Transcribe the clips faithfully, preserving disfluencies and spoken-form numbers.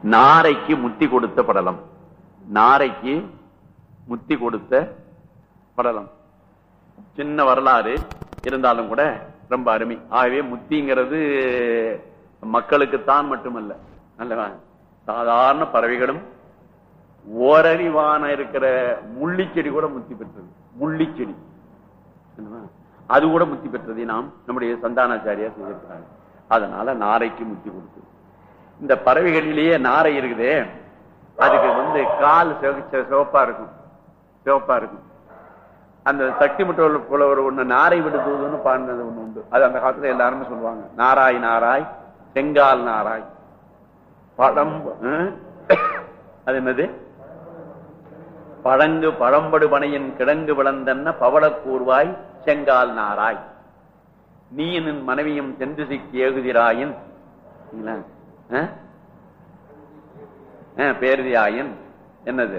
நாரைக்கு முத்தி கொடுத்த படலம். நாரைக்கு முத்தி கொடுத்த படலம் சின்ன வரலாறு இருந்தாலும் கூட ரொம்ப அருமை. ஆகவே முத்திங்கிறது மக்களுக்குத்தான் மட்டுமல்ல, நல்லவா சாதாரண பறவைகளும் ஓரறிவான இருக்கிற முள்ளிச்செடி கூட முத்தி பெற்றது. முள்ளிச்செடி அது கூட முத்தி பெற்றதை நாம் நம்முடைய சந்தானாச்சாரியார் செய்திருக்கிறாங்க. அதனால நாரைக்கு முத்தி கொடுத்து. இந்த பறவைகளிலேயே நாரை இருக்குதே, அதுக்கு வந்து கால் சிவப்பா இருக்கும், சிவப்பா இருக்கும். அந்த சக்தி முற்றோல் போல ஒரு ஒண்ணு நாரை விடுதுன்னு பாடினது ஒண்ணு உண்டு. அது அந்த காலத்துல எல்லாருமே சொல்லுவாங்க, நாராய் நாராய் செங்கால் நாராய் பழம். அது என்னது? பழங்கு பழம்படு பனையின் கிடங்கு விளந்தன்ன பவள கூர்வாய் செங்கால் நாராய் நீயின் மனைவியும் செந்திசைக்கு ஏகுதிராயின் பேருதியாயின் என்னது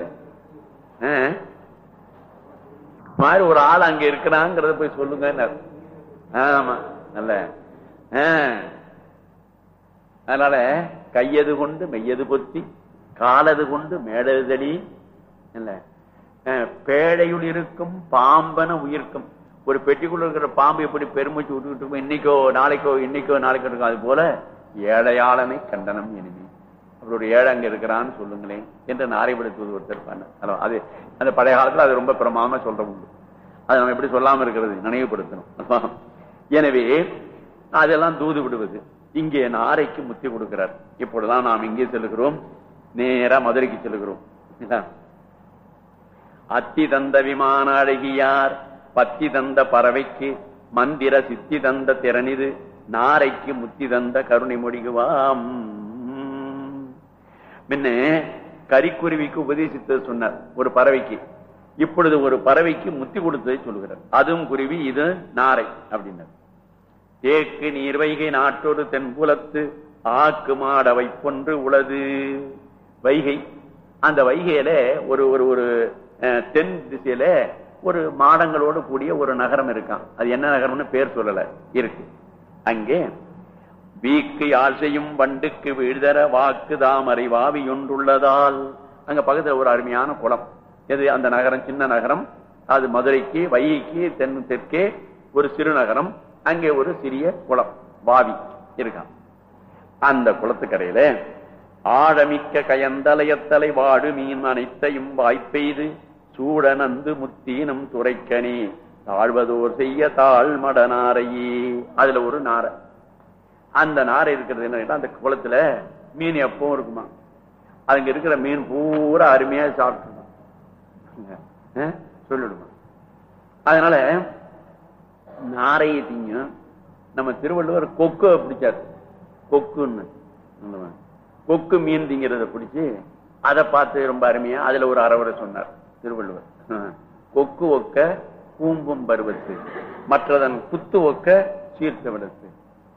மாதிரி ஒரு ஆள் அங்க இருக்கிறாங்கிறத போய் சொல்லுங்க. ஆமா நல்ல. அதனால கையது கொண்டு மெய்யது பொத்தி காலது கொண்டு மேடதடி இல்ல பேழையுள் இருக்கும் பாம்பன உயிர்க்கும். ஒரு பெட்டிக்குள்ள இருக்கிற பாம்பு எப்படி பெருமூச்சு விட்டுக்கிட்டு இருக்கும், இன்னைக்கோ நாளைக்கோ இன்னைக்கோ நாளைக்கோ இருக்கும். அது போல ஏழையாளனை கண்டனம் இனிமே அப்படி ஒரு ஏழை அங்க இருக்கிறான்னு சொல்லுங்களேன் என்று நாரைப்படுத்துவது ஒருத்தர் பண்ண. அது அந்த பழைய காலத்துல அது ரொம்ப பிரமாதமா சொல்ற உண்டு. அது நம்ம எப்படி சொல்லாம இருக்கிறது, நினைவுபடுத்தணும். எனவே அதெல்லாம் தூது விடுவது. இங்கே நாரைக்கு முத்தி கொடுக்கிறார். இப்பொழுதுதான் நாம் இங்கே செல்கிறோம், நேரா மதுரைக்கு செல்கிறோம். அத்தி தந்த விமான அழகியார் பத்தி தந்த பறவைக்கு மந்திர சித்தி தந்த திறனிது நாரைக்கு முத்தி தந்த கருணை மொழிகுவாம். முன்ன கரிக்குருவிக்கு உபதேசித்து சொன்னார் ஒரு பறவைக்கு. இப்பொழுது ஒரு பறவைக்கு முத்தி கொடுத்ததை சொல்லுகிறார். அதுவும் குருவி, இது நாரை அப்படின்னார். தேக்கு நீர் வைகை நாட்டோடு தென்புலத்து ஆக்கு மாட வைப்பொன்று உளது. வைகை, அந்த வைகையில ஒரு ஒரு தென் திசையில ஒரு மாடங்களோடு கூடிய ஒரு நகரம் இருக்கான். அது என்ன நகரம்னு பேர் சொல்லல, இருக்கு. அங்கே வீக்கு யாழ்சையும் வண்டுக்கு வீழ்தர வாக்கு தாமரை வாவி ஒன்றுள்ளதால் அங்க பக்கத்துல ஒரு அருமையான குளம். எது அந்த நகரம்? சின்ன நகரம். அது மதுரைக்கு வைகைக்கு தென் தெற்கே ஒரு சிறு நகரம். அங்கே ஒரு சிறிய குளம், வாவி இருக்கான். அந்த குளத்துக்கரையில ஆழமிக்க கயந்தலையத்தலை வாடு மீன் அனைத்தையும் வாய்ப்பெய்து சூட நந்து முத்தீனம் துரைக்கனே தாழ்வதோர் செய்ய தாழ் மட நாரையே. அதுல ஒரு நாரை. அந்த நாரை இருக்கிறது என்ன, அந்த குளத்துல மீன் எப்பவும் இருக்குமா. அங்க இருக்கிற மீன் பூரா அருமையா சாப்பிட்டுமா சொல்லிடுமா. அதனால நாரையை திங்கும். நம்ம திருவள்ளுவர் கொக்கு பிடிச்சாரு, கொக்குன்னு கொக்கு மீன் திங்கிறத பிடிச்சு அதை பார்த்து ரொம்ப அருமையா அதுல ஒரு அறவுரை சொன்னார் திருவள்ளுவர். கொக்கு ஒக்க கூம்பும் பருவத்து மற்றதன் குத்து ஒக்க சீர்த்த விடத்து.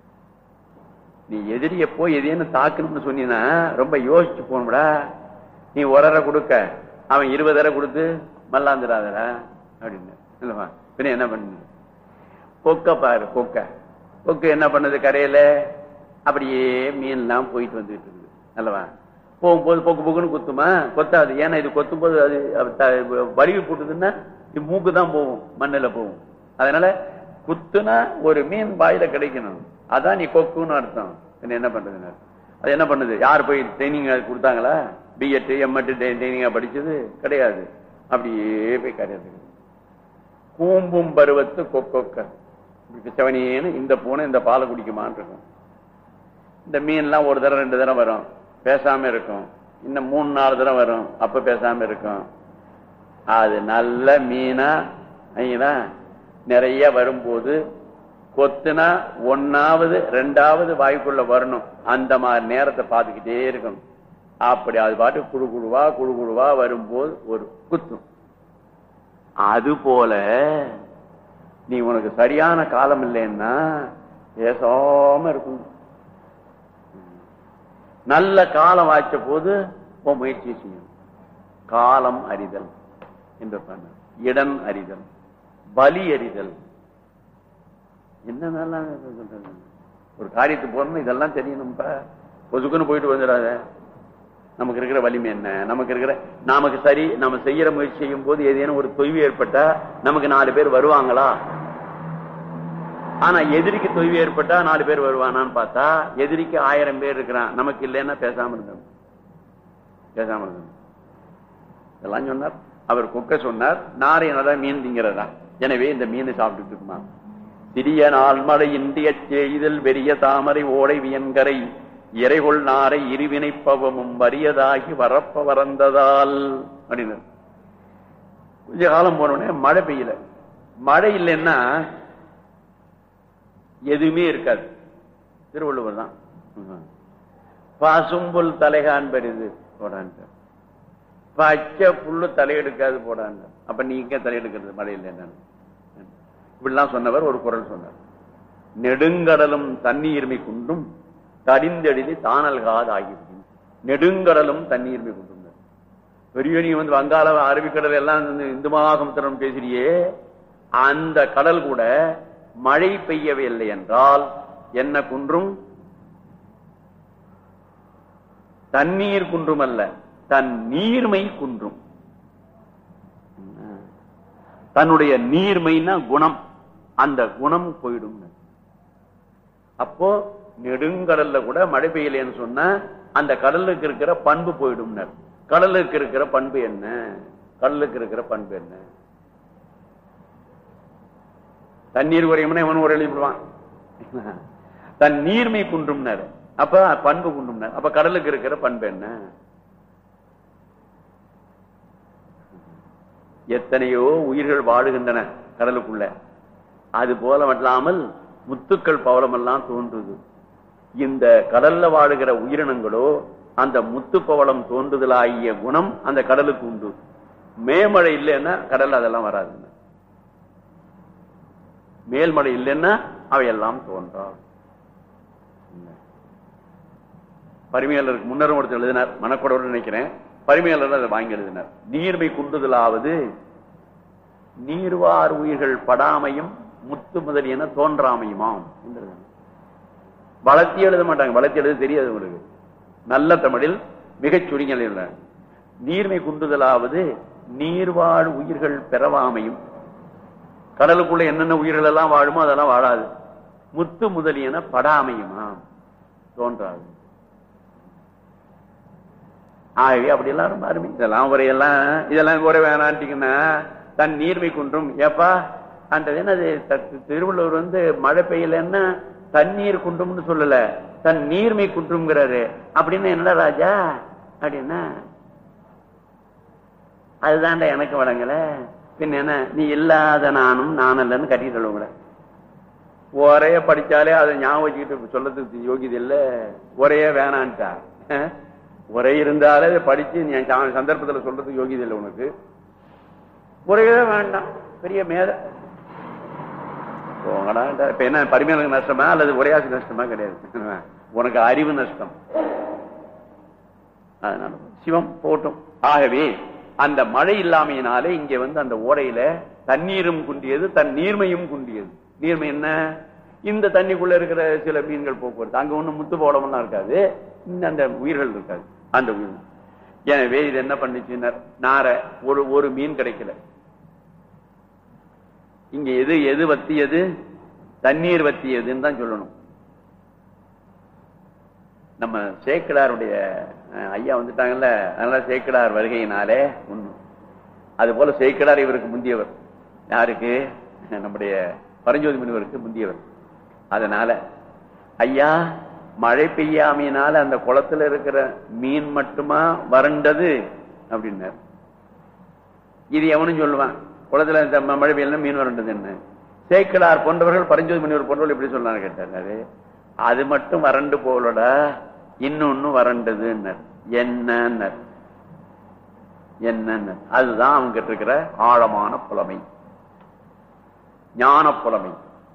நீ எதிரிய போய் எதையன்னு தாக்கணும்னு சொன்னீங்கன்னா ரொம்ப யோசிச்சு போகணும்டா. நீ ஒரரை கொடுக்க அவன் இருபதரை கொடுத்து மல்லாந்துடாதடா அப்படின்னு இல்லவா. பின்ன என்ன பண்ணு, கொக்க பாரு. கொக்க கொக்கு என்ன பண்ணது, கரையில அப்படியே மீன்லாம் போயிட்டு வந்துட்டு இருக்குது அல்லவா. போகும்போது பொக்கு பொக்குன்னு குத்துமா, கொத்தாது. ஏன்னா இது கொத்தும் போது அது வலிவு போட்டுதுன்னா இது மூக்கு தான் போகும், மண்ணில் போகும். அதனால குத்துனா ஒரு மீன் வாயில கிடைக்கணும், அதான் நீ கொக்குன்னு அர்த்தம். என்ன பண்றது, அது என்ன பண்ணுது, யார் போய் ட்ரைனிங் கொடுத்தாங்களா? பிஎட் எம்எட் ட்ரைனிங்கா படிச்சது கிடையாது. அப்படியே போய் கரையாது. கூம்பும் பருவத்து கொக்கொக்க செவனியேன்னு இந்த பூனை இந்த பாலை குடிக்குமான் இருக்கும். இந்த மீன்லாம் ஒரு தரம் ரெண்டு தரம் வரும், பேசாம இருக்கும். இன்னும் மூணு நாலு தரம் வரும், அப்ப பேசாம இருக்கும். அது நல்ல மீனா நிறைய வரும்போது கொத்துனா ஒன்னாவது ரெண்டாவது வாய்க்குள்ள வரணும். அந்த மாதிரி நேரத்தை பார்த்துக்கிட்டே இருக்கணும். அப்படி அது பாட்டு குழு குழுவா குழு குழுவா வரும்போது ஒரு குத்தும். அது போல நீ உனக்கு சரியான காலம் இல்லைன்னா பேசாம இருக்கும். நல்ல காலம் ஆச்ச போது முயற்சி செய்யும். காலம் அறிதல் என்று பண்ண, இடம் அறிதல், பலி அறிதல். என்னென்னலாம் ஒரு காரியத்துக்கு போறோம்னா இதெல்லாம் தெரியணும்ப்பா. பொதுக்குன்னு போயிட்டு வந்துடாத. நமக்கு இருக்கிற வலிமை என்ன, நமக்கு இருக்கிற நமக்கு சரி நம்ம செய்யற முயற்சி செய்யும் போது ஏதேனும் ஒரு தொய்வு ஏற்பட்டா நமக்கு நாலு பேர் வருவாங்களா? ஆனா எதிரிக்கு தொய்வு ஏற்பட்டா நாலு பேர் வருவானான்னு பார்த்தா எதிரிக்கு ஆயிரம் பேர் இருக்கிறான், நமக்கு இல்லைன்னா பேசாம இருந்தோம் பேசாம இருந்தோம் இதெல்லாம் சொன்னார் அவர். குக்க சொன்னார் நாரையனதா மீன் திங்கிறதா, எனவே இந்த மீன் சாப்பிட்டுட்டு இருக்குமா. சிறிய நாள் மழை இந்திய செய்தல் பெரிய தாமரை ஓடை வியன்கரை இறைகொள் நாரை இருவினை பவமும் வறியதாகி வரப்ப வரந்ததால் அப்படின்னு. கொஞ்ச காலம் போனோடனே மழை பெய்யல. மழை இல்லைன்னா எதுவுமே இருக்காது. திருவள்ளுவர் தான் பசும்புல் தலைகான் பெரிது போடான்ட்டு, பச்சை புல்லு தலையெடுக்காது போடான். அப்ப நீங்க தலையெடுக்கிறது மழை இல்லை என்னன்னு இப்படிலாம் சொன்னவர் ஒரு குரல் சொன்னார். நெடுங்கடலும் தண்ணீர்மை குண்டும் தடிந்தெழுதி தானல்காது ஆகிவிடும். நெடுங்கடலும் தண்ணீர்மை குண்டும். பெரிய நீ வந்து வங்காள அரபிக்கடல் எல்லாம் இந்து மகாசமுத்திரம் பேசுறியே, அந்த கடல் கூட மழை பெய்யவில்லை என்றால் என்ன குன்றும்? தண்ணீர் குன்றும் அல்ல, தன் நீர்மை குன்றும். தன்னுடைய நீர்மைனா குணம், அந்த குணம் போயிடும். அப்போ நெடுங்கடல்ல கூட மழை பெய்யலன்னு சொன்னா அந்த கடலுக்கு இருக்கிற பண்பு போயிடும். கடலுக்கு இருக்கிற பண்பு என்ன? கடலுக்கு இருக்கிற பண்பு என்ன? தண்ணீர் குறையும்னா இவன் ஒரு எழுதிடுவான். தன் நீர்மை குன்றும், அப்ப பண்பு குன்றும். அப்ப கடலுக்கு இருக்கிற பண்பு என்ன? எத்தனையோ உயிர்கள் வாழுகின்றன கடலுக்குள்ள. அது போல மட்டாமல் முத்துக்கள் பவளம் எல்லாம் தோன்றுது. இந்த கடல்ல வாழுகிற உயிரினங்களோ அந்த முத்து பவளம் தோன்றுதலாகிய குணம் அந்த கடலுக்கு உண்டு. மேமழை இல்லைன்னா கடல் அதெல்லாம் வராது. மேல்மழை இல்லைன்னா அவையெல்லாம் தோன்றா. பரிமையாளருக்கு முன்னரும் ஒருத்தர் எழுதினார், மனக்கொடோடு நினைக்கிறேன். பரிமையாளர் அதை வாங்கி எழுதினார். நீர்மை குன்றுதலாவது நீர்வார் உயிர்கள் படாமையும் முத்து முதலியன தோன்றாமையுமாம். வளர்த்தி எழுத மாட்டாங்க, வளர்த்தி எழுத தெரியாது உங்களுக்கு. நல்ல தமிழில் மிகச் சுருங்கிய நீர்மை குன்றுதலாவது நீர்வாழ் உயிர்கள் பெறவாமையும். கடலுக்குள்ள என்னென்ன உயிர்கள் எல்லாம் வாழுமோ அதெல்லாம் வாழாது. முத்து முதலியன படாமையுமா, தோன்றாது. ஆகவே அப்படி எல்லாம் ரொம்ப அருமை. இதெல்லாம் உரையெல்லாம் இதெல்லாம் குறை வேணான்ட்டீங்கன்னா தன் நீர்மை குன்றும். ஏப்பா அந்த என்னது திருவள்ளுவர் வந்து மழை பெய்யலன்னா தண்ணீர் குன்றும்னு சொல்லல, தன் நீர்மை குன்றும்ங்கிறாரு. அப்படின்னு என்ன ராஜா அப்படின்னா அதுதான்டா எனக்கு வழங்கல. பின் என்ன நீ இல்லாத நானும் நான் இல்லைன்னு கட்டிட்டு உங்களை ஒரே படிச்சாலே அதை ஞாபகம் வச்சுக்கிட்டு சொல்லறதுக்கு யோகியது இல்லை. ஒரே வேணான்ட்டா, ஒரே இருந்தாலே அதை படிச்சு நீ சந்தர்ப்பத்தில் சொல்றதுக்கு யோகியது இல்லை உனக்கு. ஒரே வேண்டாம், பெரிய மேத போங்கடா. இப்ப என்ன பரிமையாளருக்கு நஷ்டமா அல்லது உரையாசி நஷ்டமா? கிடையாது, உனக்கு அறிவு நஷ்டம். அதனால சிவம் போட்டும். ஆகவே அந்த மழை இல்லாமையினாலே இங்க வந்து அந்த ஓடையில தண்ணீரும் குண்டியது, தன் நீர்மையும் குண்டியது. நீர்மை என்ன? இந்த தண்ணிக்குள்ள இருக்கிற சில மீன்கள் போக்குவரத்து. அங்க ஒண்ணு முத்து போலமெல்லாம் இருக்காது, இந்த அந்த உயிர்கள் இருக்காது அந்த உயிர். எனவே இது என்ன பண்ணிச்சு, நார ஒரு ஒரு மீன் கிடைக்கல. இங்க எது எது வத்தியது? தண்ணீர் வத்தியதுன்னு தான் சொல்லணும். நம்ம சேக்கிடாருடைய ஐயா வந்துட்டாங்கல்ல, அதனால சேக்கிடார் வருகையினாலே ஒண்ணு. அது போல சேக்கிடார் இவருக்கு முந்தியவர். யாருக்கு? நம்முடைய பரஞ்சோதி முனிவருக்கு முந்தியவர். அதனால ஐயா மழை பெய்யாமையினால அந்த குளத்துல இருக்கிற மீன் மட்டுமா வறண்டது அப்படின்னாரு. இது எவனும் சொல்லுவான், குளத்துல மழை பெய்யலாம் மீன் வறண்டது என்ன? சேக்கிடார் போன்றவர்கள் பரஞ்சோதி முனிவர் போன்றவர்கள் எப்படி சொன்னான்னு கேட்டாரு. அது மட்டும் வறண்டு போகலோட, இன்னொன்னு வறண்டது என்ன என்ன அதுதான் அவங்க கிட்ட இருக்கிற ஆழமான புலமை, ஞான புலமை.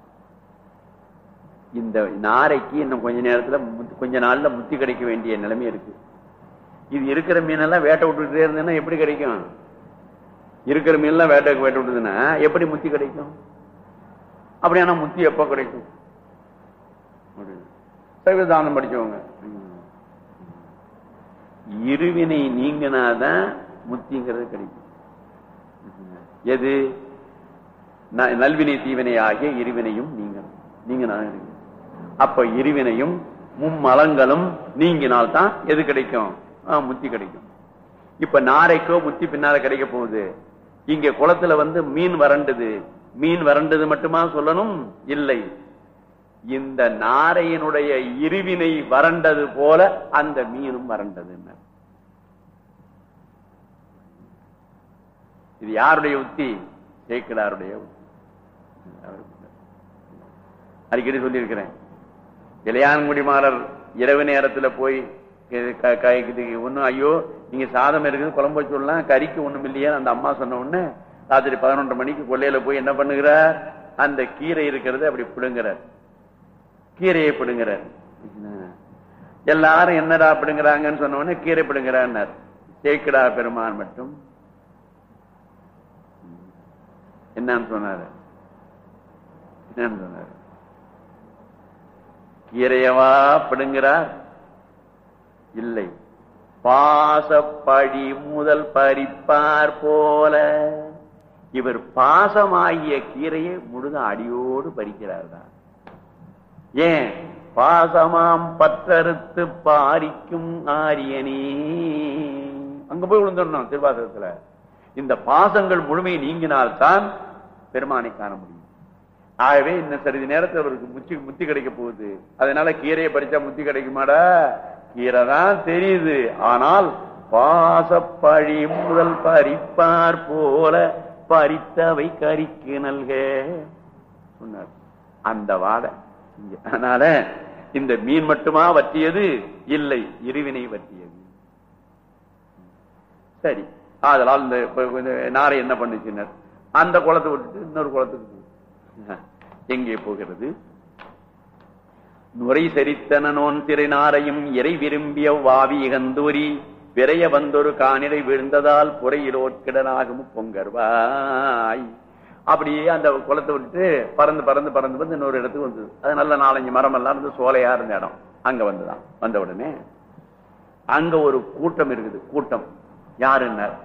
இந்த நாரைக்கு இன்னும் கொஞ்ச நேரத்துல கொஞ்ச நாள்ல முத்தி கிடைக்க வேண்டிய நிலைமை இருக்கு. இது இருக்கிற மீனெல்லாம் வேட்டை விட்டுட்டே இருந்ததுன்னா எப்படி கிடைக்கும்? இருக்கிற மீன்லாம் வேட்டை வேட்டை விட்டுதுன்னா எப்படி முத்தி கிடைக்கும்? அப்படியானா முத்தி எப்ப கிடைக்கும்? சைவதானம் படிச்சவங்க இருவினை நீங்கினாதான் முத்திங்கிறது கிடைக்கும். எது? நல்வினை தீவினை ஆகிய இருவினையும் நீங்கணும். நீங்கினாதான் கிடைக்கும். அப்ப இருவினையும் மும்மலங்களும் நீங்கினால்தான் எது கிடைக்கும்? முத்தி கிடைக்கும். இப்ப நாரைக்கோ முத்தி பின்னால கிடைக்க போகுது. இங்க குளத்துல வந்து மீன் வறண்டது. மீன் வறண்டது மட்டுமா சொல்லணும்? இல்லை, இந்த நாரையினுடைய இருவினை வறண்டது போல அந்த மீனும் வறண்டது. இது யாருடைய உத்தி? சேக்கிழாருடைய உத்தி. அடிக்கடி சொல்லியிருக்கிறேன். இளையான்குடி மாறர் இரவு நேரத்துல போய் ஒன்னும், ஐயோ நீங்க சாதம் இருக்குது குழம்பு வச்சுடலாம், கறிக்கு ஒண்ணும் இல்லையா அந்த அம்மா சொன்ன உடனே ராத்திரி பதினொன்றரை மணிக்கு கொள்ளையில போய் என்ன பண்ணுகிறார்? அந்த கீரை இருக்கிறது அப்படி பிடுங்குறார். கீரையை பிடுங்குறார். எல்லாரும் என்னடா பிடுங்குறாங்கன்னு சொன்ன உடனே கீரை பிடுங்குறார். சேக்கிடா பெருமான் மட்டும் என்னன்னு சொன்னாரு? என்னன்னு சொன்னாரு? கீரையவா பிடுங்குறார்? இல்லை, பாசப்பழி முதல் பறிப்பார் போல இவர் பாசமாகிய கீரையை முழுத அடியோடு பறிக்கிறார்தான். ஏன்? பாசமாம் பற்றறுத்து பாரிக்கும் ஆரியனே. அங்க போய் விழுந்துடணும் திருவாசகத்துல. இந்த பாசங்கள் முழுமையை நீங்கினால்தான் பெருமானை காண முடியும். ஆகவே இந்த சிறிது நேரத்தில் அவருக்கு முத்தி முத்தி கிடைக்க போகுது. அதனால கீரையை பறிச்சா முத்தி கிடைக்குமாடா? கீரை தான் தெரியுது, ஆனால் பாசப்பழி முதல் பறிப்பார் போல பறித்தவை கறிக்கு நல்க சொன்னார். அந்த வாடை. அதனால இந்த மீன் மட்டுமா வற்றியது? இல்லை, இருவினை வற்றியது. சரி, அதனால் இந்த நாரை என்ன பண்ணுச்சுனர்? அந்த குளத்தை விட்டுட்டு இன்னொரு குளத்துக்கு எங்கே போகிறது? நுரை செரித்தன நோன் திரை நாரையும் இறை விரும்பிய வாவி இகந்தூரி விரைய வந்தொரு காணிடை விழுந்ததால் புறையிலோட்கிடனாகும் பொங்கர்வாய். அப்படியே அந்த குளத்தை விட்டு பறந்து பறந்து பறந்து வந்து இன்னொரு இடத்துக்கு வந்தது. அது நல்ல நாலஞ்சு மரம் எல்லாம் இருந்து சோலையா இருந்த இடம். அங்க வந்துதான். வந்த உடனே அங்க ஒரு கூட்டம் இருக்குது. கூட்டம் யாருன்னார்?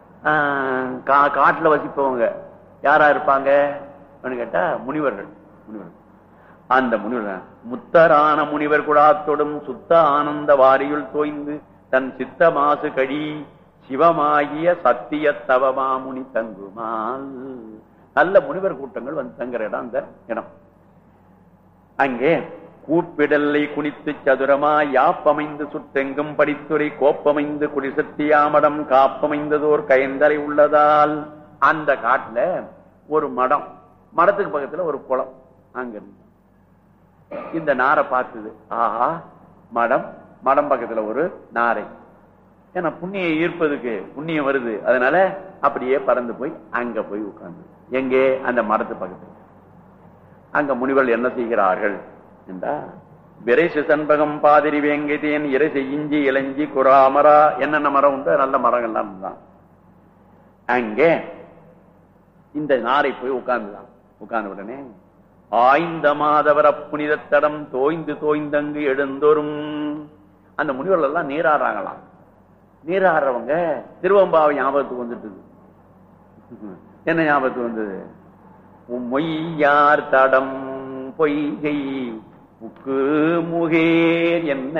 காட்டுல வசிப்பவங்க. யாரா இருப்பாங்க கேட்டா முனிவர்கள். முனிவர்கள். அந்த முனிவர் முத்தரான முனிவர் குழாத்தொடும் சுத்த ஆனந்த வாரியுள் தோய்ந்து தன் சித்த மாசு கழி சிவமாகிய சத்திய தவமாமுனி தங்குமால். நல்ல முனிவர் கூட்டங்கள் வந்து தங்குற இடம் அந்த இடம். அங்கே கூப்பிடல்லை குனித்து சதுரமா யாப்பமைந்து சுற்றெங்கும் படித்துறை கோப்பமைந்து குடிசத்தியாமடம் காப்பமைந்ததோர் கயந்தரை உள்ளதால் அந்த காட்டுல ஒரு மடம், மடத்துக்கு பக்கத்துல ஒரு குளம். அங்க இருந்து இந்த நாரை பார்த்தது. ஆஹா, மடம், மடம் பக்கத்துல ஒரு நாரை. ஏன்னா புண்ணியம் ஈர்ப்பதுக்கு புண்ணியம் வருது. அதனால அப்படியே பறந்து போய் அங்க போய் உட்கார்ந்து. எங்கே? அந்த மரத்து பக்கத்துல. அங்க முனிவர்கள் என்ன செய்கிறார்கள் என்றா, விரை சிசன்பகம் பாதிரி வேங்கைத்தேன் இறை செய்யிஞ்சி இளஞ்சி குராமரா என்னென்ன மரம் உண்டு நல்ல மரங்கள்லாம் தான். அங்கே இந்த நாரை போய் உட்கார்ந்துதான். உட்கார்ந்த உடனே ஆய்ந்த மாதவர புனித தடம் தோய்ந்து தோய்ந்தங்கு எழுந்தோறும் அந்த முனிவர்கள் எல்லாம் நீராடுறாங்களாம். நீராடுறவங்க திருவம்பாவை ஞாபகத்துக்கு வந்துட்டு. என்ன ஞாபகத்துக்கு வந்தது? மொய்யார் தடம் பொய்கை உக்கு முகேர் என்ன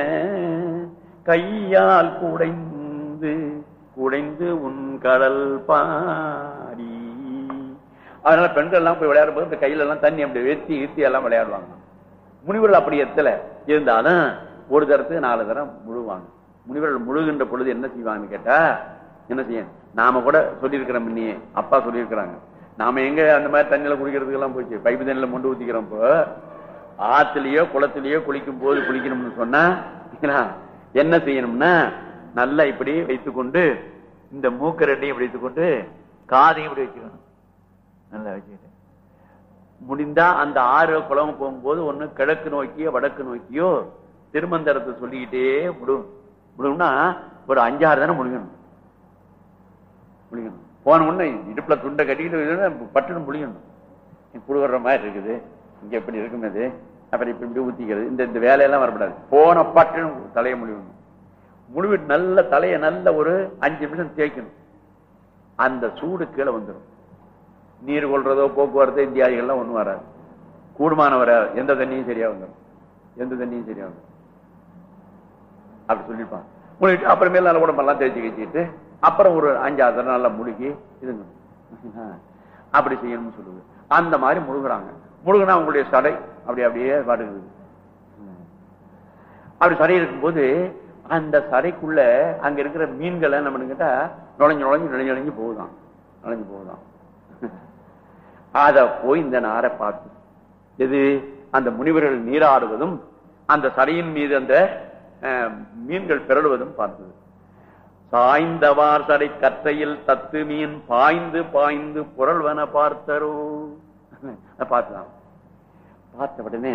கையால் குடைந்து குடைந்து உன் கடல் பாடி. அதனால பெண்கள் எல்லாம் போய் விளையாடும் போது இந்த கையில எல்லாம் தண்ணி அப்படி வெத்தி ஈர்த்தி எல்லாம் விளையாடுவாங்க. முனிவர்கள் அப்படி எத்தல இருந்தாலும் ஒரு தரத்துக்கு நாலு தரம் முழுவாங்க. முனிவர்கள் முழுகின்ற பொழுது என்ன செய்வாங்கன்னு கேட்டா, என்ன செய்ய, நாம கூட சொல்லியிருக்கிறோம். முன்னியே அப்பா சொல்லியிருக்கிறாங்க. நாம எங்க அந்த மாதிரி தண்ணியில குளிக்கிறதுக்கு எல்லாம் போச்சு, பைப்பு தண்ணியில மொண்டு ஊத்திக்கிறோம். இப்போ ஆத்துலயோ குளத்திலேயோ குளிக்கும் போது குளிக்கணும்னு சொன்னா என்ன செய்யணும்னா, நல்லா இப்படி வைத்துக்கொண்டு இந்த மூக்க ரெண்டையும் இப்படி வைத்துக்கொண்டு காதையும் இப்படி வச்சுக்கணும். நல்லா வச்சுக்கிட்டு முடிந்தா அந்த ஆறு குளம் போகும்போது ஒண்ணு கிழக்கு நோக்கியோ வடக்கு நோக்கியோ திருமந்திரத்தை சொல்லிக்கிட்டே முடும் முடும்னா ஒரு அஞ்சாறு தானே முழுங்கணும். முழுங்கணும் போன உடனே இடுப்புல துண்டை கட்டிக்கிட்டு பட்டுன்னு முழுங்கணும். புழுகிற மாதிரி இருக்குது, இங்க எப்படி இருக்கும் அது, அப்புறம் இப்படி இப்படி ஊத்திக்கிறது, இந்த இந்த வேலையெல்லாம் வரக்கூடாது. போன பட்டுன்னு தலையை முழுங்கணும். முழுவிட்டு நல்ல தலையை நல்ல ஒரு அஞ்சு நிமிஷம் தேய்க்கணும். அந்த சூடு கீழே வந்துடும். நீர் கொள்றதோ போக்குவரத்து இத்தியாதிகள்லாம் ஒண்ணும் வராது. கூடுமான வராது. எந்த தண்ணியும் சரியா வந்துடும். எந்த தண்ணியும் சரியா வந்துடும். அப்படி சொல்லிருப்பான். முழுகிட்டு அப்புறமேல நல்ல உடம்பெல்லாம் தேய்ச்சி கழிச்சிட்டு அப்புறம் ஒரு அஞ்சாறு தடவை நல்லா முழுகி இதுங்க அப்படி செய்யணும்னு சொல்லுது. அந்த மாதிரி முழுகுறாங்க. முழுகுனா அவங்களுடைய சடை அப்படி அப்படியே பாடுகிறது. அப்படி சடை இருக்கும்போது அந்த சடைக்குள்ள அங்க இருக்கிற மீன்களை என்ன பண்ணு கேட்டா நுழைஞ்சு நுழைஞ்சு நுழைஞ்சு நுழைஞ்சு போகுதான் நுழைஞ்சு போகுதான். அத போய் இந்த நாரை பார்த்து எது அந்த முனிவர்கள் நீராடுவதும் அந்த சடையின் மீது அந்த மீன்கள் பிறழுவதும் பார்த்தது. சாய்ந்தவார் சடை கற்றையில் தத்து மீன் பாய்ந்து பாய்ந்து புரள்வன பார்த்தரோ. பார்த்தான். பார்த்த உடனே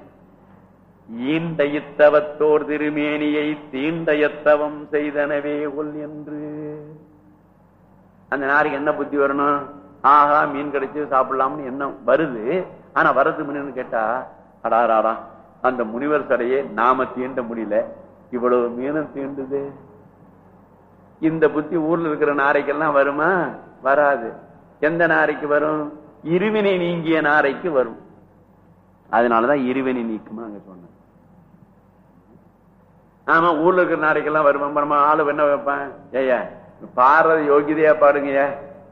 ஈண்டையத்தவத்தோர் திருமேனியை தீண்டையத்தவம் செய்தனவே கொல் என்று அந்த நாருக்கு என்ன புத்தி வரணும்? ஆஹா மீன் கிடைச்சு சாப்பிடலாம்னு எண்ணம் வருது. ஆனா வரது முன்னு கேட்டா அடாராடா அந்த முனிவர் சடையே நாம தீண்ட முடியல, இவ்வளவு மீனும் தீண்டுது. இந்த புத்தி ஊர்ல இருக்கிற நாரைக்கெல்லாம் வருமா? வராது. எந்த நாரைக்கு வரும்? இருவினை நீங்கிய நாரைக்கு வரும். அதனாலதான் இருவினை நீக்குமா அங்க சொன்ன. ஆமா ஊர்ல இருக்கிற நாரைக்கெல்லாம் வருமா? நம்ம ஆளு என்ன வைப்பான்? ஏயா பாடுறது யோகிதையா பாடுங்க.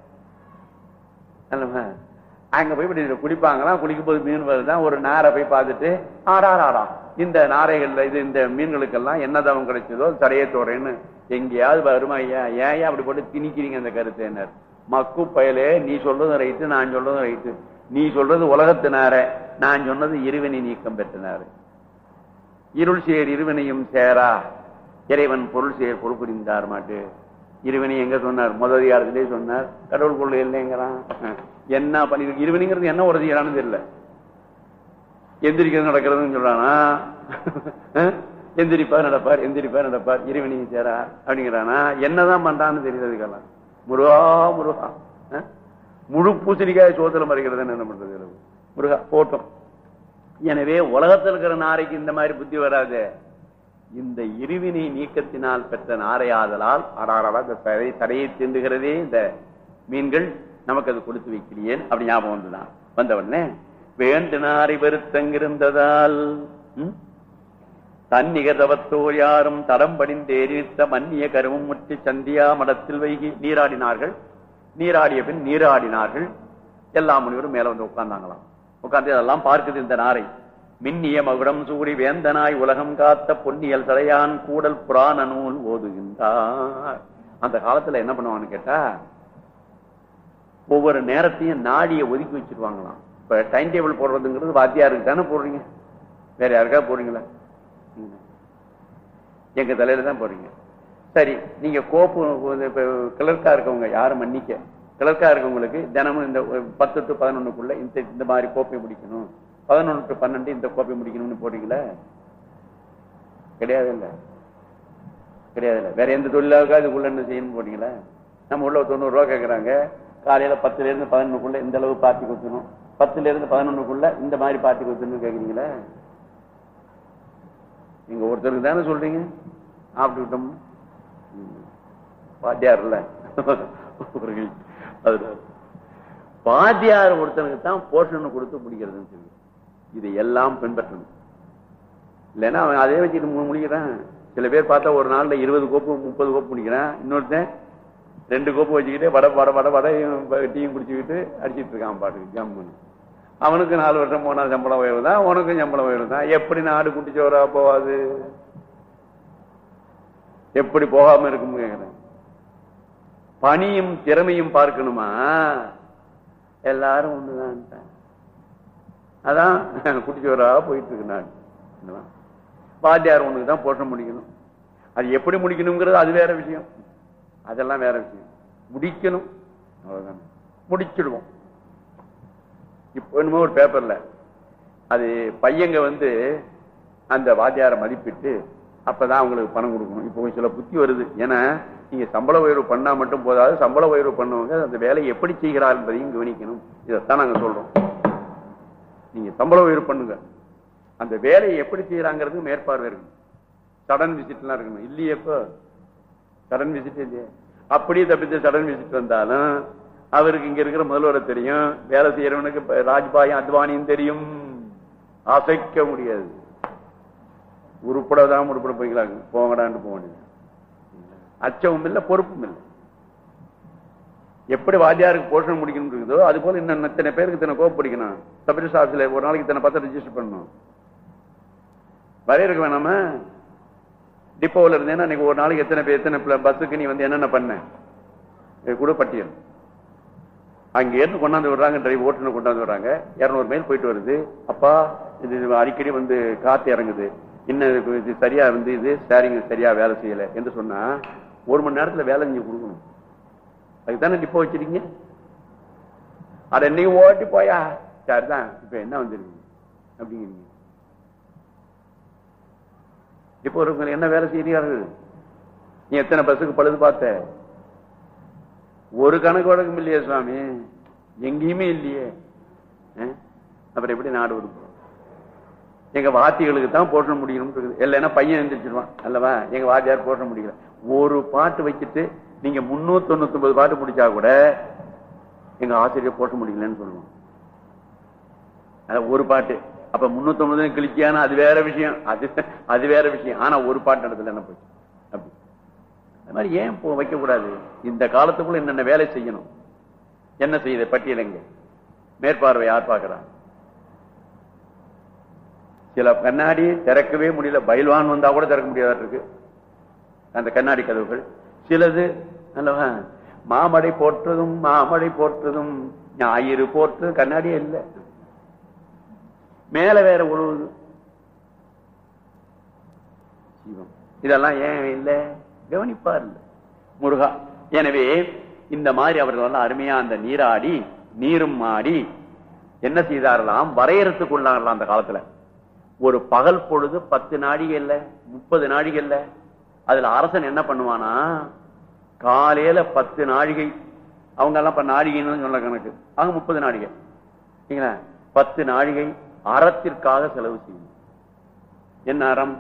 அங்க போய் குடிப்பாங்களாம். குடிக்கும் போது மீன் வருதான் ஒரு நாரை போய் பார்த்துட்டு ஆடாடாடா இந்த நாரைகள்ல இது இந்த மீன்களுக்கெல்லாம் என்ன தவம் கிடைச்சதோ சரையே தோறேன்னு எங்கேயாவது வருமா? ஐயா ஏன் அப்படி போட்டு திணிக்கிறீங்க அந்த கருத்து? என்ன மக்கு பயலே, நீ சொல்றதும் ரைட்டு நான் சொல்றதும் ரைட்டு. நீ சொல்றது உலகத்து நார, நான் சொன்னது இருவினை நீக்கம் பெற்ற நாரு. இருள் சேர் இருவினையும் சேரா இறைவன் பொருள் சேர் பொருள் புரிந்தார் மாட்டு. இருவினை எங்க சொன்னார்? முதல் அதிகாரத்திலே சொன்னார். கடவுள் கொள்ளை இல்லைங்கிறான். என்ன பண்ணி இருவினைங்கிறது என்ன ஒரு அதிகாரம்னு தெரியல. எந்திரிக்கிறது நடக்கிறதுன்னு சொல்றானா? எந்திரிப்பார் நடப்பார் எந்திரிப்பார் நடப்பார் இருவினையும் சேரா அப்படிங்கிறானா? என்னதான் பண்றான்னு தெரியுது. முருகா முருகா முழு பூசணிக்காய் சோத்துல மறைக்கிறதுன்னு என்ன பண்றது? முருகா போட்டோம். எனவே உலகத்தில் இருக்கிற நாரைக்கு இந்த மாதிரி புத்தி வராது. இந்த இருவினை நீக்கத்தினால் பெற்ற நாரையாதலால் அடாரடா இந்த தரையை தீண்டுகிறதே இந்த மீன்கள், நமக்கு அது கொடுத்து வைக்கிறேன் அப்படி ஞாபகம் வந்துதான். வந்த உடனே வேண்டு நாரை வெறுத்தங்கிருந்ததால் தன்னிகதவத்தோர் யாரும் தடம் படிந்தேரித்த மன்னிய கருவும் முற்றி சந்தியா மடத்தில் வைகி நீராடினார்கள். நீராடிய பின் நீராடினார்கள். எல்லா முனிவரும் மேல வந்து உட்கார்ந்தாங்களாம். உட்கார்ந்து அதெல்லாம் பார்க்குது இந்த நாரை. மின்னிய மகுடம் சூடி வேந்தனாய் உலகம் காத்த பொன்னியல் சடையான் கூடல் புராண நூல் ஓதுகின்றார். அந்த காலத்துல என்ன பண்ணுவான்னு கேட்டா ஒவ்வொரு நேரத்தையும் நாடியை ஒதுக்கி வச்சிருவாங்களாம். இப்ப டைம் டேபிள் போடுறதுங்கிறது வாத்தியாருக்கு தானே போடுறீங்க, வேற யாருக்கா போடுறீங்களா? எங்க தலையில தான் போறீங்க. சரி, நீங்க கோப்பு கிளர்க்கா இருக்கவங்க யாரும் மன்னிக்க, கிளர்க்கா இருக்கவங்களுக்கு தினமும் இந்த பத்து டு பதினொன்னுக்குள்ள இந்த இந்த மாதிரி கோப்பை முடிக்கணும், பதினொன்று டு பன்னெண்டு இந்த கோப்பை முடிக்கணும்னு போடுறீங்களா? கிடையாது இல்ல கிடையாது இல்ல. வேற எந்த தொழிலாக இதுக்குள்ள என்ன செய்யணும்னு போட்டீங்களா? நம்ம உள்ள தொண்ணூறு ரூபா கேட்கறாங்க. காலையில பத்துல இருந்து பதினொன்னுக்குள்ள இந்த அளவு பார்ட்டி கொடுக்கணும், பத்துல இருந்து பதினொன்னுக்குள்ள இந்த மாதிரி பார்ட்டி கொடுக்கணும்னு கேக்குறீங்களா? நீங்க ஒருத்தருக்கு தானே சொல்றீங்க. அப்படி விட்டோம் வாத்தியார் இல்ல, வாத்தியார் ஒருத்தனுக்கு தான் போர்ஷன் கொடுத்து முடிக்கிறதுன்னு சொல்லி இதை எல்லாம் பின்பற்றணும். இல்லைன்னா அவன் அதே வச்சுட்டு முடிக்கிறான். சில பேர் பார்த்தா ஒரு நாள்ல இருபது கோப்பு முப்பது கோப்பு முடிக்கிறான். இன்னொருத்தன் ரெண்டு கோப்பு வச்சுக்கிட்டு வட வட வட வடையும் டீயும் குடிச்சுக்கிட்டு அடிச்சிட்டு இருக்கான் பாட்டுக்கு ஜம்முன்னு. அவனுக்கு நாலு வருஷம் போனா சம்பளம் உயர்வு தான், உனக்கும் சம்பளம் உயர்வு தான். எப்படி நாடு குட்டிச்சோரா போவாது? எப்படி போகாம இருக்கும் கேக்குறேன். பணியும் திறமையும் பார்க்கணுமா? எல்லாரும் ஒண்ணுதான். அதான் குட்டிச்சோரா போயிட்டு இருக்கு நாடு. வாத்தியார் ஒண்ணுக்கு தான் போற்ற முடிக்கணும். அது எப்படி முடிக்கணுங்கிறது அது வேற விஷயம். அதெல்லாம் வேற விஷயம். முடிக்கணும், அவ்வளவுதான். முடிச்சிடுவோம். இப்போ என்னமோ ஒரு பேப்பர்ல அது பையங்க வந்து அந்த வாத்தியாரை மதிப்பிட்டு அப்பதான் அவங்களுக்கு பணம் கொடுக்கணும். இப்போ சில புத்தி வருது. ஏன்னா நீங்க சம்பள உயர்வு பண்ணா மட்டும் போதாது, சம்பள உயர்வு பண்ணுவாங்க அந்த வேலையை எப்படி செய்கிறார் என்பதையும் கவனிக்கணும். இதைத்தான் நாங்க சொல்றோம். நீங்க சம்பள உயர்வு பண்ணுங்க, அந்த வேலையை எப்படி செய்யறாங்கிறது மேற்பார்வை இருக்கும். சடன் விசிட் எல்லாம் இருக்கணும் இல்லையே. இப்போ சடன் விசிட் இல்லையே. அப்படியே தப்பித்து சடன் விசிட் வந்தாலும் அவருக்கு இங்க இருக்கிற முதல்வரை தெரியும், வேலை செய்யறவனுக்கு ராஜ்பாயும் அத்வானியும் தெரியும், அசைக்க முடியாது. உருப்படதான் உருப்பட போய்க்கலாங்க, போங்கடான்னு போக வேண்டியது. அச்சமும் இல்லை, பொறுப்பும் இல்லை. எப்படி வாத்தியாருக்கு போஷணம் முடிக்கணும் இருக்குதோ அது போல இன்னும் இத்தனை பேருக்கு இத்தனை கோப்பு பிடிக்கணும். சப்ரிஸ் ஆஃபீஸ்ல ஒரு நாளைக்கு இத்தனை பத்திரம் ரிஜிஸ்டர் பண்ணணும். வரையறுக்க வேணாம. டிப்போவில் இருந்தேன்னா இன்னைக்கு ஒரு நாளைக்கு எத்தனை பேர் எத்தனை பஸ்ஸுக்கு நீ வந்து என்னென்ன பண்ண கூட பட்டியல். அங்க இருந்து கொண்டாந்து விடுறாங்க, டிரைவ் ஓட்டுநர் கொண்டாந்து விடுறாங்க. இருநூறு மைல் போயிட்டு வருது. அப்பா இது அடிக்கடி வந்து காத்து இறங்குது, இன்னும் இது சரியா வந்து இது ஸ்டேரிங் சரியா வேலை செய்யல என்று சொன்னா ஒரு மணி நேரத்துல வேலை செஞ்சு கொடுக்கணும். அதுக்குதானே டிப்போ வச்சிருக்கீங்க. அட நீ ஓட்டி போயா சரிதான், இப்ப என்ன வந்துருக்கு அப்படிங்கிறீங்க. இப்போ ஒரு என்ன வேலை செய்யறீர்கள்? நீ எத்தனை பஸ்ஸுக்கு பழுது பார்த்த? ஒரு கணக்கு வழக்கம் இல்லையே சுவாமி, எங்கேயுமே இல்லையே. அப்புறம் எப்படி நாடு உருப்போம்? எங்க வாத்திகளுக்கு தான் போட்ட முடியணும் இருக்குது. இல்லைன்னா பையன் எழுந்திரிச்சிருவான் அல்லவா, எங்க வாத்தியார் போட்ட முடியல. ஒரு பாட்டு வச்சுட்டு நீங்க முன்னூத்தி தொண்ணூத்தி ஒன்பது பாட்டு முடிச்சா கூட எங்க ஆசிரியர் போட்ட முடியலன்னு சொல்லுவோம். ஒரு பாட்டு அப்ப முன்னூத்தி ஒன்பது கிழிச்சியானா அது வேற விஷயம், அது அது வேற விஷயம். ஆனா ஒரு பாட்டு இடத்துல என்ன போச்சு அப்படி. அது மாதிரி ஏன் வைக்க கூடாது? இந்த காலத்துக்குள்ள என்னென்ன வேலை செய்யணும், என்ன செய்யுது பட்டியலங்க. மேற்பார்வை யார் பார்க்கிறான்? சில கண்ணாடி திறக்கவே முடியல, பயில்வான் வந்தா கூட திறக்க முடியாத இருக்கு அந்த கண்ணாடி கதவுகள். சிலது அல்லவா மாமடை போற்றதும் மாமடை போற்றதும் ஞாயிறு போற்று கண்ணாடியே இல்லை, மேல வேற உழுவுது. இதெல்லாம் ஏன் இல்லை? கவனிப்பார் முருகா. எனவே இந்த மாதிரி அவர்கள் வந்து அருமையா அந்த நீராடி நீரும் ஆடி என்ன செய்தாரலாம், வரையறுத்துக் கொண்டாங்கலாம். அந்த காலத்துல ஒரு பகல் பொழுது பத்து நாடிகை இல்ல, முப்பது நாடிகை இல்ல. அதுல அரசன் என்ன பண்ணுவானா, காலையில பத்து நாழிகை, அவங்க எல்லாம் இப்ப நாழிகைன்னு சொல்ல கணக்கு, ஆக முப்பது நாழிகை, பத்து நாழிகை அறத்திற்காக செலவு செய்யும். என்ன அறம்?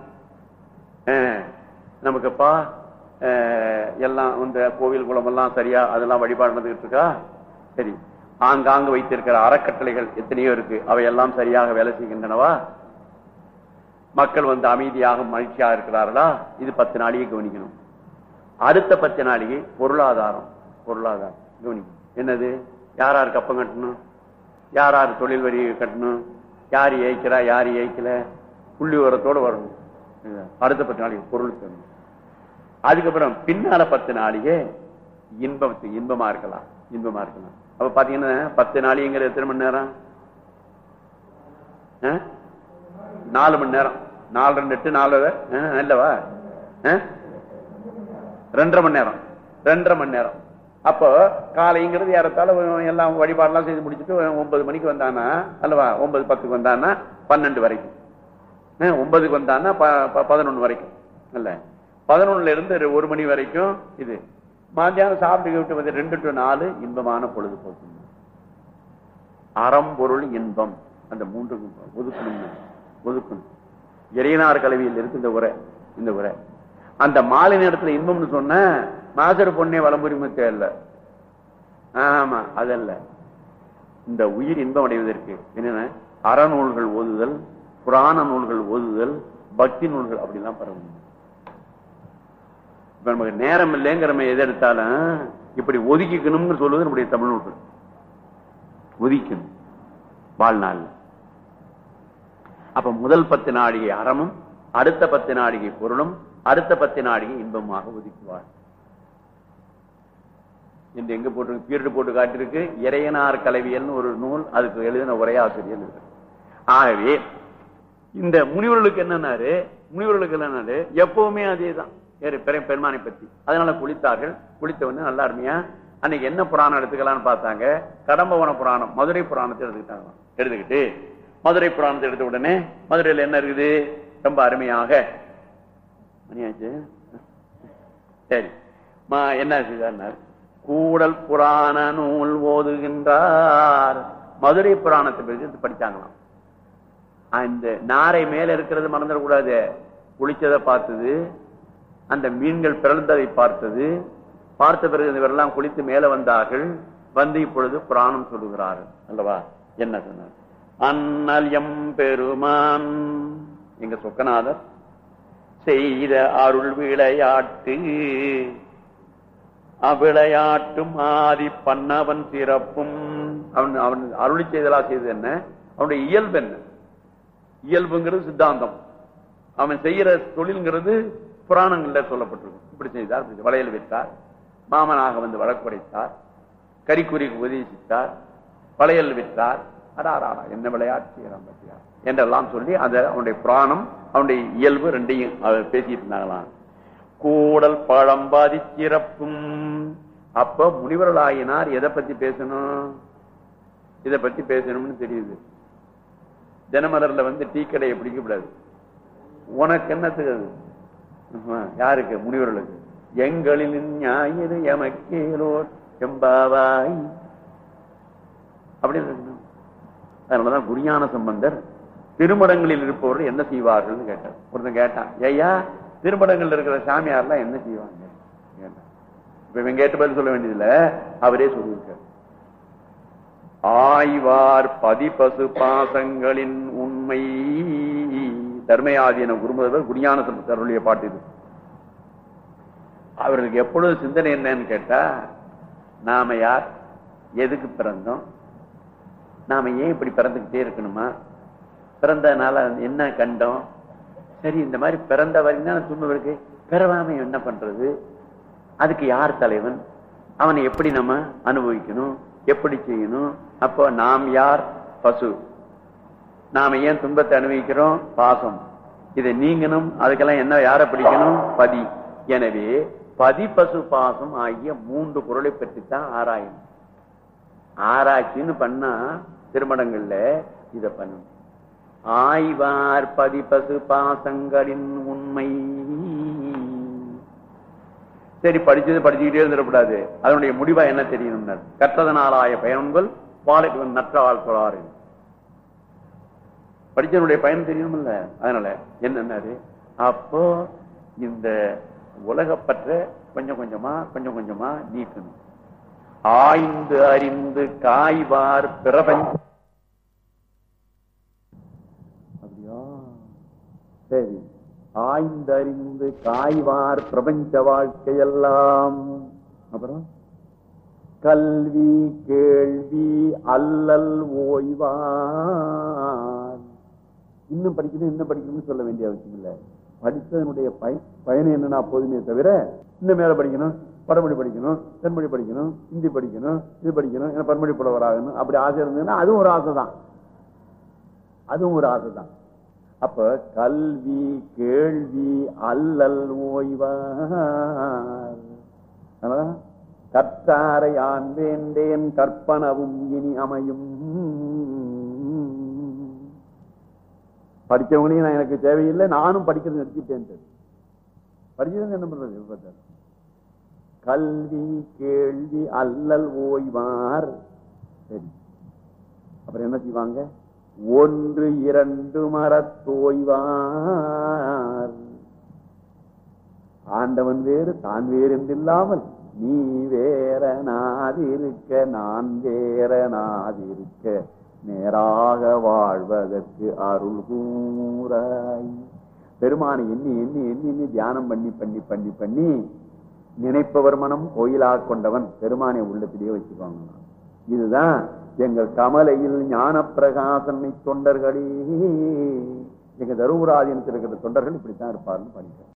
நமக்குப்பா எல்லாம் இந்த கோவில் குளம் எல்லாம் சரியா அதெல்லாம் வழிபாடு நடந்துகிட்டு இருக்கா? சரி. ஆங்காங்கு வைத்திருக்கிற அறக்கட்டளைகள் எத்தனையோ இருக்கு, அவையெல்லாம் சரியாக வேலை செய்கின்றனவா? மக்கள் வந்து அமைதியாக மகிழ்ச்சியாக இருக்கிறார்களா? இது பத்து நாளிகை கவனிக்கணும். அடுத்த பத்து நாளிகை பொருளாதாரம், பொருளாதாரம் கவனிக்கணும். என்னது? யார் யார் கப்பம் கட்டணும், யார் யார் தொழில் வரி கட்டணும், யார் ஏய்க்கிறா யார் ஏய்க்கல, புள்ளி உரத்தோடு வரணும். அடுத்த பத்து நாளிகை பொருள் தரணும். அதுக்கப்புறம் பின்னால பத்து நாளிகை இன்பத்துக்கு இன்பமா இருக்கலாம், இன்பமா இருக்கலாம். அப்ப பாத்தீங்கன்னா பத்து நாளிகைங்கிற எத்தனை மணி நேரம்? நாலு மணி நேரம். நாலு ரெண்டு எட்டு நாலு இல்லவா, ரெண்டரை மணி நேரம், ரெண்டரை மணி நேரம். அப்போ காலைங்கிறது ஏறத்தால எல்லாம் வழிபாடெல்லாம் செய்து முடிச்சுட்டு ஒன்பது மணிக்கு வந்தானா அல்லவா, ஒன்பது பத்துக்கு வந்தானா பன்னெண்டு வரைக்கும், ஒன்பதுக்கு வந்தானா பதினொன்னு வரைக்கும் இல்ல, பதினொன்னுல இருந்து ஒரு மணி வரைக்கும் இது. மத்தியானம் சாப்பிட்டு விட்டு வந்து ரெண்டு டு நாலு இன்பமான பொழுதுபோக்கு. அறம்பொருள் இன்பம் அந்த மூன்று ஒதுக்கணும், ஒதுக்கணும். இறையனார் கல்வியில் இருக்கு இந்த உரை, இந்த உரை. அந்த மாலை நேரத்துல இன்பம்னு சொன்ன மாசரு பொண்ணே வளம்புரிமத்தே இல்ல, ஆமா அதல்ல. இந்த உயிர் இன்பம் அடைவதற்கு என்னென்ன அறநூல்கள் ஓதுதல், புராண நூல்கள் ஓதுதல், பக்தி நூல்கள் அப்படிலாம் பரவணும். இப்ப நமக்கு நேரம் இல்லைங்கிற எது எடுத்தாலும் இப்படி ஒதுக்கிக்கணும்னு சொல்லுவது நம்முடைய தமிழ் நூல்கள். ஒதுக்கணும் வாழ்நாள். அப்ப முதல் பத்து நாடிகை அறமும், அடுத்த பத்து நாடிகை பொருளும், அடுத்த பத்து நாடிகை இன்பமாக ஒதுக்குவார் என்று எங்க போட்டு பீரியட் போட்டு காட்டிருக்கு. இறையனார் கலவியல்னு ஒரு நூல், அதுக்கு எழுதின உரையாசிரியர் இருக்கு. ஆகவே இந்த முனிவர்களுக்கு என்னன்னாரு, முனிவர்களுக்கு என்னன்னாரு எப்பவுமே அதேதான் பெருமானை பத்தி. அதனால குளித்தார்கள். குளித்தவொன்னு நல்லா அருமையா அன்னைக்கு என்ன புராணம் எடுத்துக்கலாம்னு பார்த்தாங்க. கடம்பவன புராணம், மதுரை புராணத்தை எடுத்துக்கிட்டாங்க. எடுத்துக்கிட்டு மதுரை புராணத்தை எடுத்த உடனே மதுரையில் என்ன இருக்குது, ரொம்ப அருமையாக மணியாச்சு. சரி, என்ன செய்தார்? கூடல் புராண நூல் ஓதுகின்றார். மதுரை புராணத்தை பற்றி படிச்சாங்களாம். அந்த நாரை மேல இருக்கிறது மறந்துடக்கூடாது, குளிச்சதை பார்த்தது, அந்த மீன்கள் பிறந்ததை பார்த்தது, பார்த்த பிறகு இவரெல்லாம் குளித்து மேல வந்தார்கள். வந்து இப்பொழுது புராணம் சொல்லுகிறார்கள் அல்லவா. என்ன சொன்னார்? அண்ணல் எம் பெருமான் எங்க சொக்கநாதர் செய்த அருள் விளையாட்டு, அவ்விளையாட்டும் ஆதி பன்னவன் சிறப்பும். அவன் அவன் அருளி செய்தலா செய்தது என்ன? அவனுடைய இயல்பு என்ன? இயல்புங்கிறது சித்தாந்தம். அவன் செய்யற தொழில்ங்கிறது புராணங்கள்ல சொல்லப்பட்டிருக்கும். இப்படி செய்தார், வளையல் விட்டார், மாமனாக வந்து வழக்குரைத்தார், கரிக்குறிக்கு உபதேசித்தார், வளையல் விட்டார், அடாரா என்ன விளையாட்டு செய்யறான் பத்தியா என்றெல்லாம் சொல்லி அந்த அவனுடைய புராணம் அவனுடைய இயல்பு ரெண்டையும் பேசிட்டு இருந்தாங்களாம். கூடல் பழம்பாதி சிறப்பும். அப்ப முனிவர்களாயினார் எதை பத்தி பேசணும்? இதை பத்தி பேசணும்னு தெரியுது. தினமலர்ல வந்து டீ கடையை பிடிக்கப்படாது. உனக்கு என்னத்துக்கு அது? யாருக்கு? முனிவர்களுக்கு. எங்களின் ஞாயிறு எமக்கேலோர் எம்பாவாய் அப்படின்னு இருக்கணும். அதனாலதான் குருஞான சம்பந்தர் திருமடங்களில் இருப்பவர்கள் என்ன செய்வார்கள் கேட்டார். ஒருத்தன் கேட்டான், ஐயா திருமடங்கள் இருக்கிற சாமியார்லாம் என்ன செய்வாங்க கேட்டான். இப்ப இவன் கேட்டு பதில் சொல்ல வேண்டியதுல அவரே சொல்லியிருக்கார். ஆய்வார் பதிபசு பாசங்களின் உண்மை. தர்மயாதீன குருமுதல்வர் குருஞான சம்பந்தருடைய பாட்டு இது. அவர்களுக்கு எப்பொழுது சிந்தனை என்னன்னு கேட்டா, நாம யார், எதுக்கு பிறந்தோம், நாம ஏன் இப்படி பிறந்துகிட்டே இருக்கணுமா, பிறந்ததுனால என்ன கண்டோம், சரி இந்த மாதிரி பிறந்த வரைக்கும் துன்பம் இருக்கு, பிறவாம என்ன பண்றது, அதுக்கு யார் தலைவன், அவனை எப்படி நம்ம அனுபவிக்கணும், எப்படி செய்யணும். அப்போ நாம் யார்? பசு. நாம ஏன் துன்பத்தை அனுபவிக்கிறோம்? பாசம். இதை நீங்கணும், அதுக்கெல்லாம் என்ன, யாரை பிடிக்கணும்? பதி. எனவே பதி பசு பாசம் ஆகிய மூன்று பொருளை பற்றித்தான் ஆராயணும். ஆராய்ச்சின்னு பண்ணா திருமணங்கள்ல இத பண்ணணும். ஆய்வார் பதி பசு பாசங்களின் உண்மை. சரி, படிச்சது படிச்சுக்கிட்டே இருந்துடக்கூடாது. அதனுடைய முடிவா என்ன தெரியணும்? கற்றதனாலாய பயன்கள் வாழை நற்ற வாழ்க்கை. படிச்சனுடைய பயன் தெரியணும்ல. அதனால என்னன்னாரு, அப்போ இந்த உலகப்பற்ற கொஞ்சம் கொஞ்சமா கொஞ்சம் கொஞ்சமா நீக்கணும். ஆய்ந்து அறிந்து காய்வார் பிரபஞ்ச. அப்படியா? சரி. ஆய்ந்தறிந்து காய்வார் பிரபஞ்ச வாழ்க்கையெல்லாம். அப்புறம் கல்வி கேள்வி அல்லல் ஓய்வார். இன்னும் படிக்கணும் இன்னும் படிக்கணும்னு சொல்ல வேண்டிய அவசியம் இல்லை. படித்ததனுடைய பயன் பயன் என்னன்னா போதுமே தவிர இன்னும் மேல படிக்கணும், வடமொழி படிக்கணும், தென்மொழி படிக்கணும், ஹிந்தி படிக்கணும், இது படிக்கணும், ஏன்னா பன்மொழி புலவராகணும் அப்படி ஆசை இருந்ததுன்னா அதுவும் ஒரு ஆசை தான். அதுவும் ஒரு ஆசை தான். அப்ப கல்வி கேள்வி அல்லல் ஓய்வார். கற்றாரை ஆண் வேண்டேன் கற்பனவும் இனி அமையும். படிச்சவங்களையும் நான் எனக்கு தேவையில்லை, நானும் படிக்கிறது நிறுத்திட்டேன். படிச்சது என்ன பண்றது? கல்வி கேள்வி அல்லல் ஓய்வார். சரி, அப்புறம் என்ன செய்வாங்க? ஒன்று இரண்டு மரத்தோய்வார். ஆண்டவன் வேறு தான் வேறு என்றில்லாமல் நீ வேற நாதிருக்க நான் வேற நாதிருக்க நேராக வாழ்வதற்கு அருள் கூறாய். பெருமானை எண்ணி எண்ணி எண்ணி எண்ணி தியானம் பண்ணி பண்ணி பண்ணி பண்ணி நினைப்பவர் மனம் கோயிலாக கொண்டவன் பெருமானை உள்ளத்திலேயே வச்சுக்குவாங்க. இதுதான் எங்கள் கமலையில் ஞான பிரகாசனை தொண்டர்களே. எங்க தருமராஜன் இருக்கிற தொண்டர்கள் இப்படித்தான் இருப்பார்னு படிக்கிறோம்.